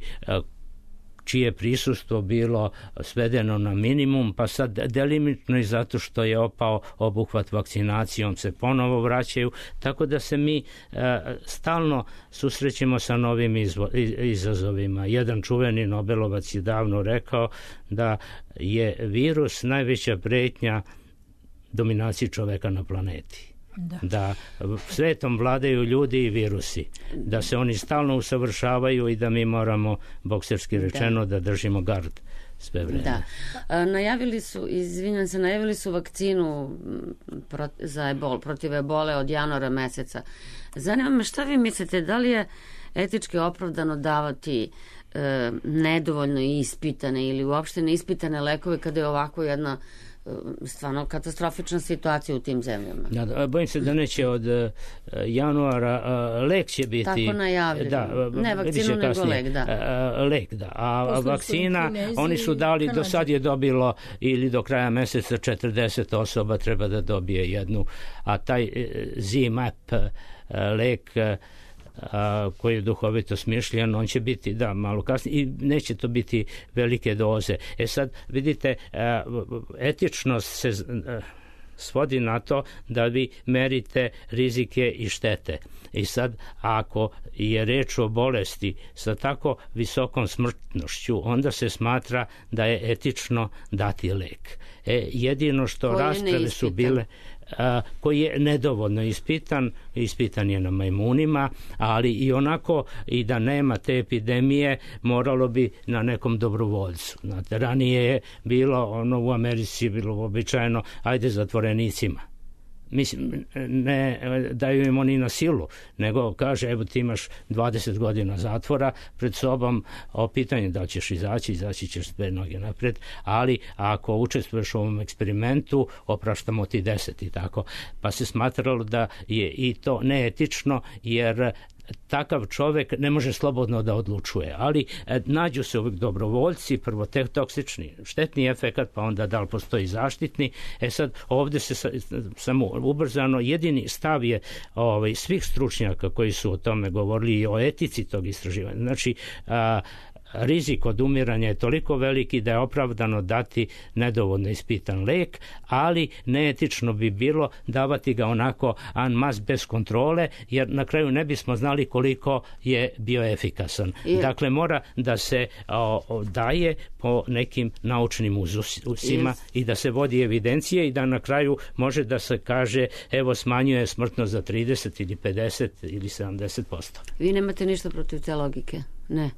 čije prisustvo bilo svedeno na minimum, pa sad delimično i zato što je opao obuhvat vakcinacijom se ponovo vraćaju, tako da se mi e, stalno susrećemo sa novim izvo, izazovima. Jedan čuveni Nobelovac je davno rekao da je virus najveća pretnja dominaciji čoveka na planeti. Da. da svetom vladaju ljudi i virusi, da se oni stalno usavršavaju i da mi moramo, bokserski rečeno, da, da držimo gard sve vreme.
Da. A, najavili su, izvinjam se, najavili su vakcinu prot, za ebol, protiv ebole od januara meseca. Zanima me šta vi mislite, da li je etički opravdano davati e, nedovoljno ispitane ili uopšte neispitane lekove kada je ovako jedna stvarno katastrofična situacija u tim zemljama.
Da, bojim se da neće od uh, januara uh, lek će biti...
Tako najavljeno.
Da,
ne vakcinu nego kasnije, lek, da.
Uh, lek, da. A Posle vakcina, oni su dali, do sad je dobilo ili do kraja meseca četrdeset osoba treba da dobije jednu, a taj uh, Z-map uh, lek uh, A, koji je duhovito smišljen, on će biti, da, malo kasnije i neće to biti velike doze. E sad, vidite, a, etičnost se a, svodi na to da vi merite rizike i štete. I sad, ako je reč o bolesti sa tako visokom smrtnošću, onda se smatra da je etično dati lek. E, jedino što koji rasprave su bile a, koji je nedovoljno ispitan, ispitan je na majmunima, ali i onako i da nema te epidemije moralo bi na nekom dobrovoljcu. Znate, ranije je bilo, ono u Americi bilo uobičajeno, ajde zatvorenicima. Mislim, ne daju im oni na silu, nego kaže, evo ti imaš dvadeset godina zatvora pred sobom, o pitanje da ćeš izaći, izaći ćeš sve noge napred, ali ako učestvuješ u ovom eksperimentu, opraštamo ti deset i tako. Pa se smatralo da je i to neetično, jer takav čovek ne može slobodno da odlučuje, ali e, nađu se uvijek dobrovoljci, prvo te toksični, štetni efekat, pa onda da li postoji zaštitni. E sad, ovdje se sa, samo ubrzano, jedini stav je ovaj, svih stručnjaka koji su o tome govorili i o etici tog istraživanja. Znači, a, rizik od umiranja je toliko veliki da je opravdano dati nedovoljno ispitan lek, ali neetično bi bilo davati ga onako en mas bez kontrole, jer na kraju ne bismo znali koliko je bio efikasan. I... Dakle, mora da se o, o, daje po nekim naučnim uzusima i... i da se vodi evidencije i da na kraju može da se kaže evo smanjuje smrtnost za trideset ili pedeset ili sedamdeset posto.
Vi nemate ništa protiv te logike? Ne.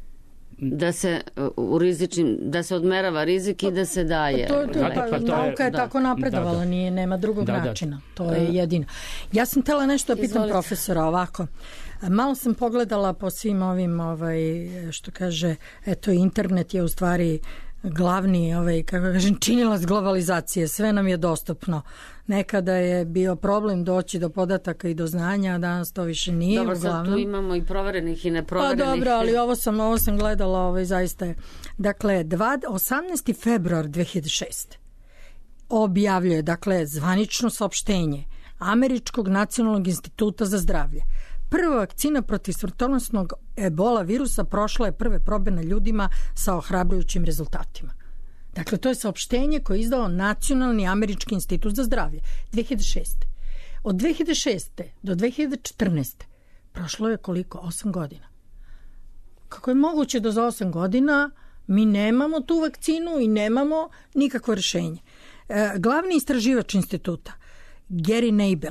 Da se u rizičnim, da se odmerava rizik i da se daje.
Pa to, to, pa, pa, to nauka je, je tako napredovala, da, da. Nije, nema drugog da, načina. To da. je jedino. Ja sam htjela nešto da pitam Izvolite. profesora ovako. Malo sam pogledala po svim ovim, ovaj, što kaže, eto, internet je u stvari glavni, ovaj, kako kažem, činilac globalizacije. Sve nam je dostupno. Nekada je bio problem doći do podataka i do znanja, a danas to više nije.
Dobro, sad tu imamo i proverenih i neproverenih.
Pa dobro, ali ovo sam, ovo sam gledala, ovaj, zaista je. Dakle, osamnaesti februar dve hiljade šeste. objavljuje, dakle, zvanično saopštenje Američkog nacionalnog instituta za zdravlje. Prva vakcina protiv smrtonosnog ebola virusa prošla je prve probe na ljudima sa ohrabrujućim rezultatima. Dakle, to je saopštenje koje je izdao Nacionalni američki institut za zdravlje dve hiljade šeste. Od dve hiljade šeste do dve hiljade četrnaeste prošlo je koliko? osam godina. Kako je moguće da za osam godina mi nemamo tu vakcinu i nemamo nikakvo rješenje? E, glavni istraživač instituta, Gary Nabel,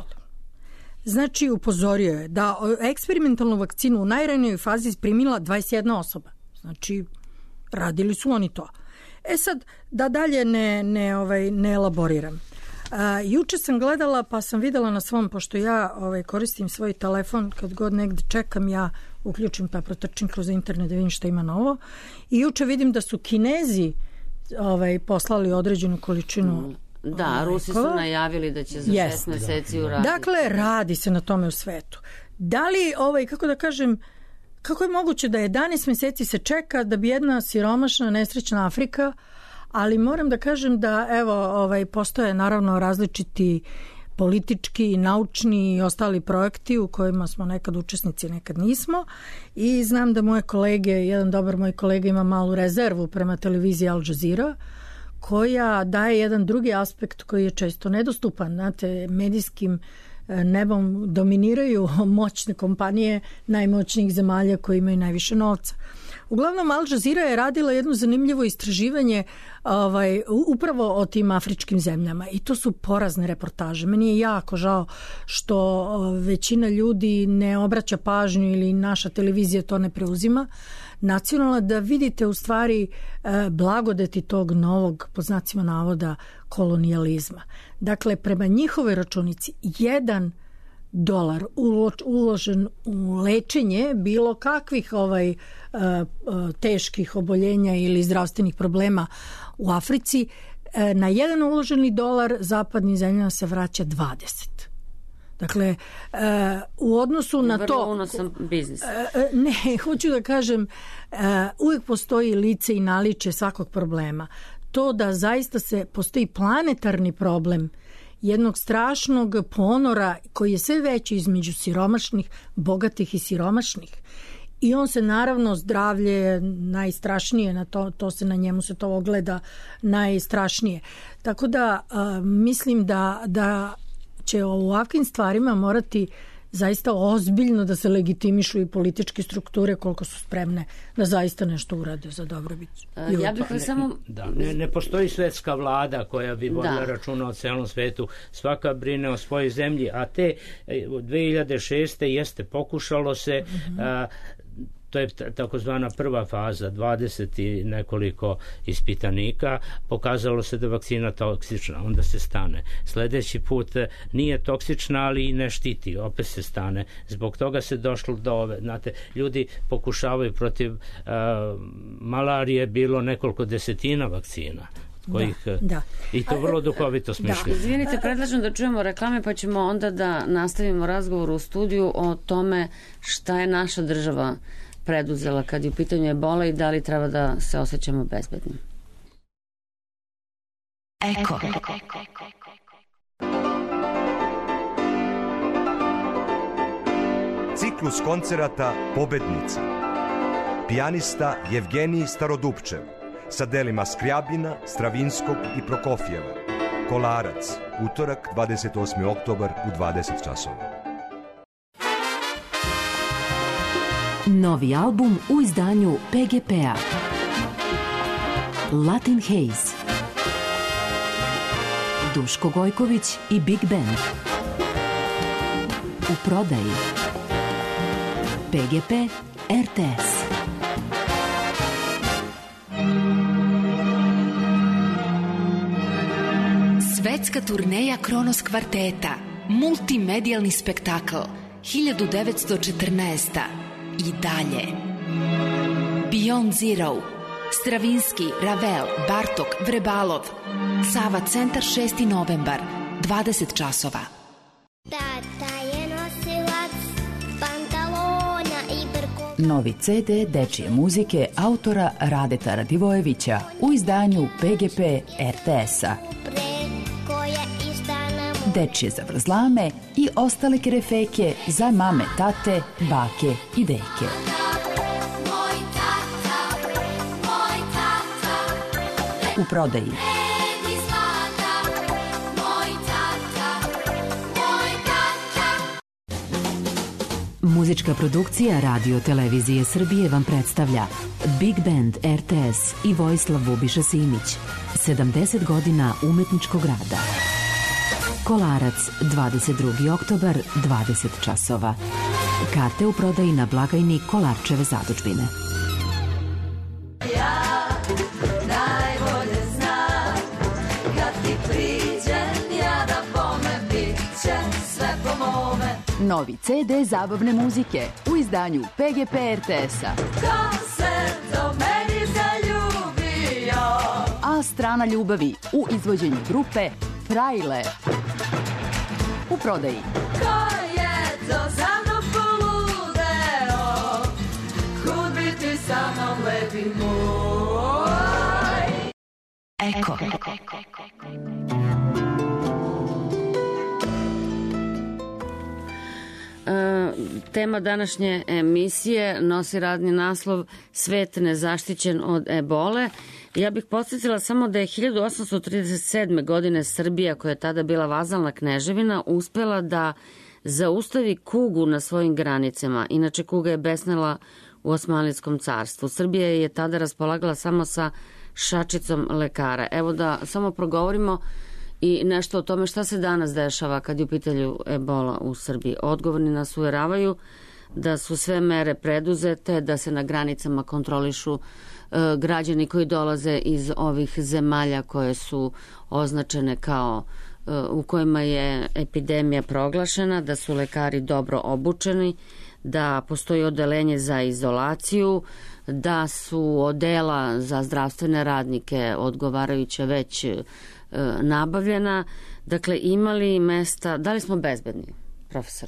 znači upozorio je da eksperimentalnu vakcinu u najranijoj fazi primila dvadeset jedna osoba. Znači, radili su oni to. E sad, da dalje ne, ne, ovaj, ne elaboriram. A, juče sam gledala pa sam videla na svom, pošto ja ovaj, koristim svoj telefon, kad god negde čekam, ja uključim pa protrčim kroz internet da vidim šta ima novo. I juče vidim da su Kinezi ovaj, poslali određenu količinu mm.
Da, ovaj, Rusi su najavili da će za yes. šest meseci uraditi.
Dakle, radi se na tome u svetu. Da li, ovaj, kako da kažem, kako je moguće da jedanaest meseci se čeka da bi jedna siromašna, nesrećna Afrika, ali moram da kažem da evo, ovaj, postoje naravno različiti politički, naučni i ostali projekti u kojima smo nekad učesnici, nekad nismo. I znam da moje kolege, jedan dobar moj kolega ima malu rezervu prema televiziji Al Jazeera, koja daje jedan drugi aspekt koji je često nedostupan. Znate, medijskim nebom dominiraju moćne kompanije najmoćnijih zemalja koji imaju najviše novca. Uglavnom, Al Jazeera je radila jedno zanimljivo istraživanje ovaj, upravo o tim afričkim zemljama i to su porazne reportaže. Meni je jako žao što većina ljudi ne obraća pažnju ili naša televizija to ne preuzima. Nacionalna, da vidite u stvari blagodeti tog novog, po znacima navoda, kolonijalizma. Dakle, prema njihovoj računici, jedan dolar uložen u lečenje bilo kakvih ovaj, teških oboljenja ili zdravstvenih problema u Africi, na jedan uloženi dolar zapadnim zemljama se vraća dvadeset. Dakle, u odnosu na to...
Vrlo unosan biznis.
Ne, hoću da kažem, uvijek postoji lice i naličje svakog problema. To da zaista se postoji planetarni problem jednog strašnog ponora koji je sve veći između siromašnih, bogatih i siromašnih. I on se naravno, zdravlje najstrašnije, na to, to se na njemu se to ogleda najstrašnije. Tako da a, mislim da, da će o ovakvim stvarima morati zaista ozbiljno da se legitimišu i političke strukture koliko su spremne da zaista nešto urade za dobrobit.
Ja bih li samo...
Da, ne, ne postoji svetska vlada koja bi vodila računa o celom svetu. Svaka brine o svojoj zemlji, a te dve hiljade šeste jeste pokušalo se... Mm-hmm. a, to je takozvana prva faza, dvadeset i nekoliko ispitanika, pokazalo se da je vakcina toksična, onda se stane. Sljedeći put nije toksična, ali i ne štiti, opet se stane. Zbog toga se došlo do ove, znate, ljudi pokušavaju protiv uh, malarije, bilo nekoliko desetina vakcina. Kojih, da, da. I to vrlo duhovito smišljeno.
Izvinite, predlažem da čujemo reklame pa ćemo onda da nastavimo razgovor u studiju o tome šta je naša država preduzela kad je u pitanju ebola i da li treba da se osjećamo bezbednim.
Eko.
Ciklus koncerata Pobednica. pijanista Jevgenij Starodupčev sa delima Skriabina, Stravinskog i Prokofjeva. Kolarac, utorak, dvadeset osmi oktobar u dvadeset časova.
Novi album u izdanju P G P-a. Latin Haze. Duško Gojković i Big Band. U prodaji. P G P R T S. Svetska turneja Kronos kvarteta. Multimedijalni spektakl. hiljadu devetsto četrnaesta. I dalje. Beyond Zero. Stravinski, Ravel, Bartok, Vrebalov. Sava centar šesti novembar, dvadeset časova.
Tata je nosilac pantalona i brko...
Novi C D dečije muzike autora Radeta Radivojevića u izdanju P G P R T S-a. Dečije zavrzlame i ostale kerefeke za mame, tate, bake i deke. U prodaji. Muzička produkcija Radio Televizije Srbije vam predstavlja Big Band R T S i Vojislav Bubiša Simić. sedamdeset godina umetničkog rada. Kolarac, dvadeset drugi oktobar, dvadeset časova. Karte u prodaji na blagajni Kolarčeve zadužbine.
Ja najbolje znam, kad ti priđem, ja da bome, bit će sve po mome.
Novi C D zabavne muzike u izdanju P G P R T S-a.
Ko se do meni zaljubio?
A strana ljubavi u izvođenju grupe Frajle. U prodaji.
Ko je to za mnom poludeo? Kud bi ti sa mnom lepi moj?
Eko.
E, tema današnje emisije nosi radni naslov Svet nezaštićen od ebole. Ja bih podsjetila samo da je hiljadu osamsto trideset sedme. godine Srbija, koja je tada bila vazalna kneževina, uspela da zaustavi kugu na svojim granicama. Inače, kuga je besnela u Osmanlijskom carstvu. Srbija je tada raspolagala samo sa šačicom lekara. Evo da samo progovorimo i nešto o tome šta se danas dešava kad je u pitanju ebola u Srbiji. Odgovorni nas uveravaju da su sve mere preduzete, da se na granicama kontrolišu građani koji dolaze iz ovih zemalja koje su označene kao u kojima je epidemija proglašena, da su lekari dobro obučeni, da postoji odeljenje za izolaciju, da su odela za zdravstvene radnike odgovarajuće već nabavljena. Dakle, imali mesta, da li smo bezbedni, profesore?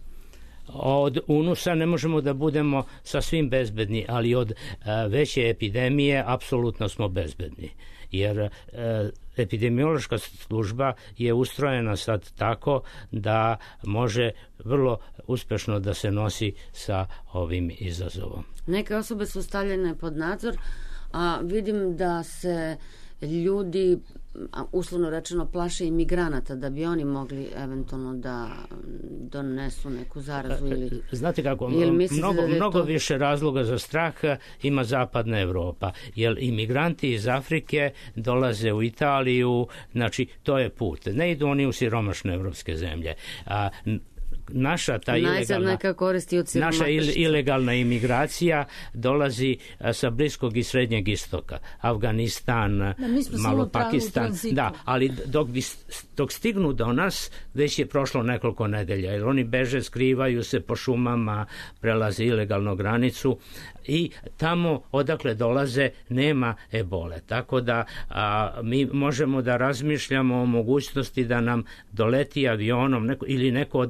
Od unusa ne možemo da budemo sasvim bezbedni, ali od veće epidemije apsolutno smo bezbedni. Jer epidemiološka služba je ustrojena sad tako da može vrlo uspešno da se nosi sa ovim izazovom.
Neke osobe su stavljene pod nadzor, a vidim da se ljudi, uslovno rečeno, plaše imigranata da bi oni mogli eventualno da donesu neku zarazu ili...
Znate kako, mnogo, mnogo to... više razloga za strah ima zapadna Evropa, jer imigranti iz Afrike dolaze u Italiju, znači to je put. Ne idu oni u siromašne evropske zemlje. A, naša ta ilegalna, naša ilegalna imigracija dolazi sa Bliskog i Srednjeg istoka, Afganistan,
da,
malo Pakistan, da, ali dok, bi, dok stignu do nas već je prošlo nekoliko nedelja, jer oni beže, skrivaju se po šumama, prelaze ilegalno granicu i tamo odakle dolaze nema ebole, tako da a, mi možemo da razmišljamo o mogućnosti da nam doleti avionom neko, ili neko od naših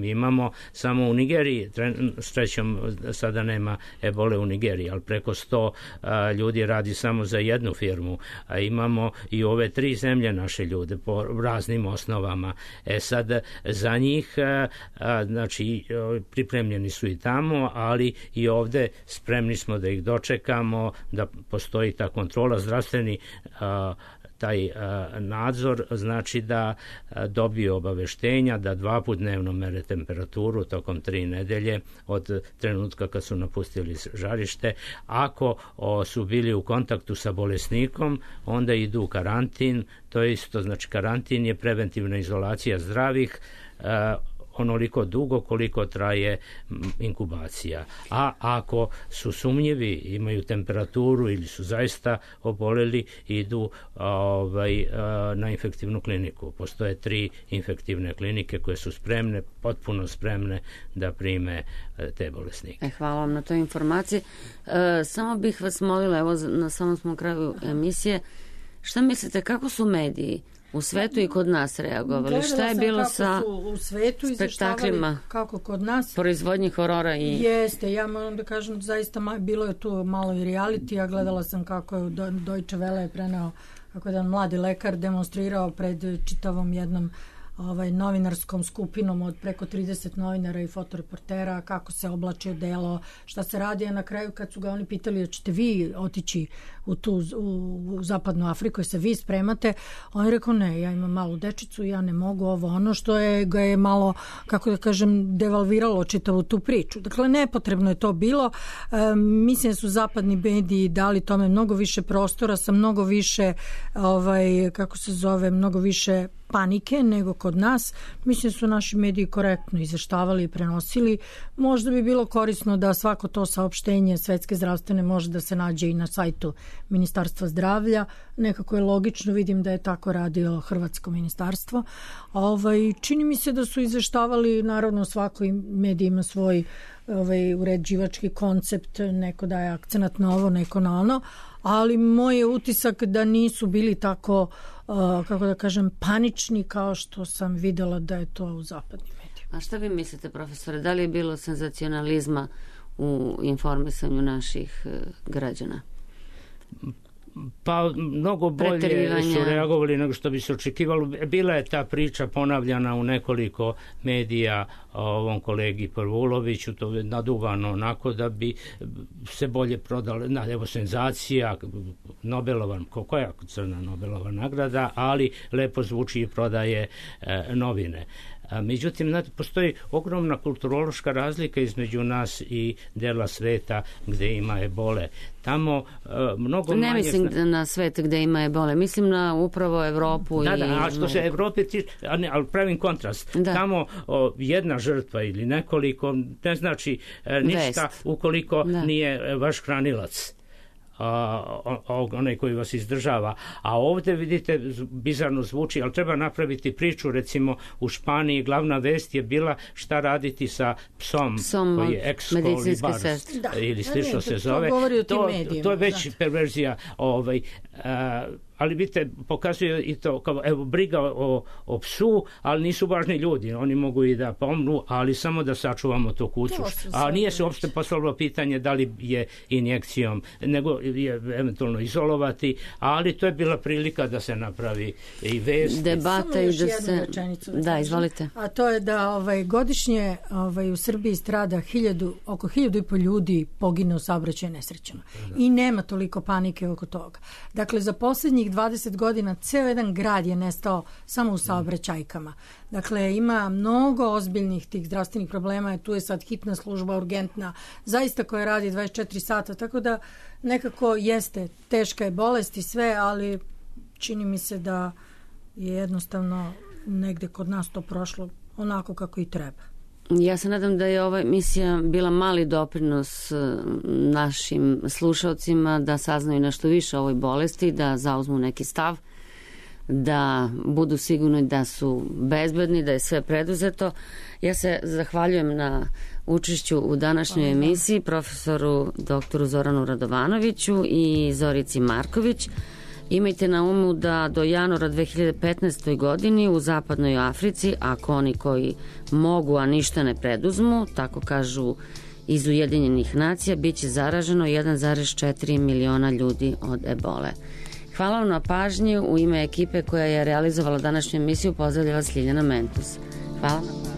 Mi imamo samo u Nigeriji, srećom sada nema ebole u Nigeriji, ali preko sto a, ljudi radi samo za jednu firmu, a imamo i ove tri zemlje naše ljude po raznim osnovama. E sad, za njih a, a, znači pripremljeni su i tamo, ali i ovde spremni smo da ih dočekamo, da postoji ta kontrola, zdravstveni a, taj a, nadzor, znači da a, dobiju obaveštenja, da dva put dnevno mere temperaturu tokom tri nedelje od trenutka kad su napustili žarište. Ako o, su bili u kontaktu sa bolesnikom, onda idu u karantin. To je isto, znači karantin je preventivna izolacija zdravih a, onoliko dugo koliko traje inkubacija. A ako su sumnjivi, imaju temperaturu ili su zaista oboleli, idu ovaj, na infektivnu kliniku. Postoje tri infektivne klinike koje su spremne, potpuno spremne da prime te bolesnike.
E, hvala vam na toj informaciji. E, samo bih vas molila, evo na samom smo kraju emisije, šta mislite, kako su mediji u svetu i kod nas reagovali?
Gledala
šta je bilo sa
u svetu
spektaklima,
kako kod nas
proizvodnji horora i...
Jeste, ja moram da kažem, zaista bilo je tu malo i reality, ja gledala sam kako je Deutsche Welle je preneo, kako je jedan mladi lekar demonstrirao pred čitavom jednom ovaj, novinarskom skupinom od preko trideset novinara i fotoreportera, kako se oblači odelo, šta se radi, a na kraju kad su ga oni pitali da ćete vi otići u tu u, u zapadnu Afriku i se vi spremate, on je rekao ne, ja imam malu dečicu, ja ne mogu ovo, ono što je ga je malo, kako da kažem, devalviralo čitavu tu priču. Dakle, nepotrebno je to bilo. E, mislim da su zapadni mediji dali tome mnogo više prostora, sa mnogo više ovaj, kako se zove, mnogo više panike nego kod nas. Mislim da su naši mediji korektno izveštavali i prenosili. Možda bi bilo korisno da svako to saopštenje Svetske zdravstvene može da se nađe i na sajtu Ministarstva zdravlja. Nekako je logično, vidim da je tako radio Hrvatsko ministarstvo. Ovaj, čini mi se da su izveštavali, naravno svako medij ima svoj ovaj, uređivački koncept, neko daje akcenat na ovo, neko na ono, ali moj je utisak da nisu bili tako Uh, kako da kažem, panični kao što sam videla da je to u zapadnim medijima.
A šta vi mislite, profesore, da li je bilo senzacionalizma u informisanju naših uh, građana?
Pa mnogo bolje su reagovali nego što bi se očekivalo. Bila je ta priča ponavljana u nekoliko medija o ovom kolegi Prvuloviću, to je naduvano onako da bi se bolje prodala, na, evo senzacija, Nobelova, koja crna Nobelova nagrada, ali lepo zvuči i prodaje e, novine. Međutim, postoji ogromna kulturološka razlika između nas i dela sveta gde ima ebole. Tamo uh, mnogo
ne
manje...
mislim zna... na svet gde ima ebole, mislim na upravo Evropu.
Da,
i...
da, a što se Evrope tiče, ali pravim kontrast. Da. Tamo o, jedna žrtva ili nekoliko ne znači e, ništa Vest. Ukoliko da. Nije vaš hranilac. A, onaj koji vas izdržava. A ovde vidite, bizarno zvuči, ali treba napraviti priču. Recimo u Španiji glavna vest je bila šta raditi sa psom, psom koji je ex-kolibars ili slično se zove. To, to je već znači. Perverzija ovaj, a, ali vidite, pokazuje i to kao evo, briga o, o psu, ali nisu važni ljudi, oni mogu i da pomnu, ali samo da sačuvamo tu kuću. A nije se uopšte postavilo pitanje da li je injekcijom, nego je eventualno izolovati, ali to je bila prilika da se napravi i vest.
Debata i da se... Da, izvolite.
A to je da ovaj, godišnje ovaj, u Srbiji strada hiljadu, oko hiljadu i po ljudi pogine u saobraćajnim nesrećama. Da. I nema toliko panike oko toga. Dakle, za posljednjih dvadeset godina ceo jedan grad je nestao samo u saobraćajkama. Dakle, ima mnogo ozbiljnih tih zdravstvenih problema, tu je sad hitna služba urgentna, zaista koja radi dvadeset četiri sata, tako da nekako jeste, teška je bolest i sve, ali čini mi se da je jednostavno negde kod nas to prošlo onako kako i treba.
Ja se nadam da je ova emisija bila mali doprinos našim slušalcima da saznaju nešto više o ovoj bolesti, da zauzmu neki stav, da budu sigurni da su bezbedni, da je sve preduzeto. Ja se zahvaljujem na učešću u današnjoj emisiji profesoru doktoru Zoranu Radovanoviću i Zorici Marković Imajte na umu da do januara dve hiljade petnaeste. godini u zapadnoj Africi, ako oni koji mogu, a ništa ne preduzmu, tako kažu iz Ujedinjenih nacija, bit će zaraženo jedan zarez četiri miliona ljudi od ebole. Hvala vam na pažnji. U ime ekipe koja je realizovala današnju emisiju pozdravlja vas Ljiljana Mentus. Hvala.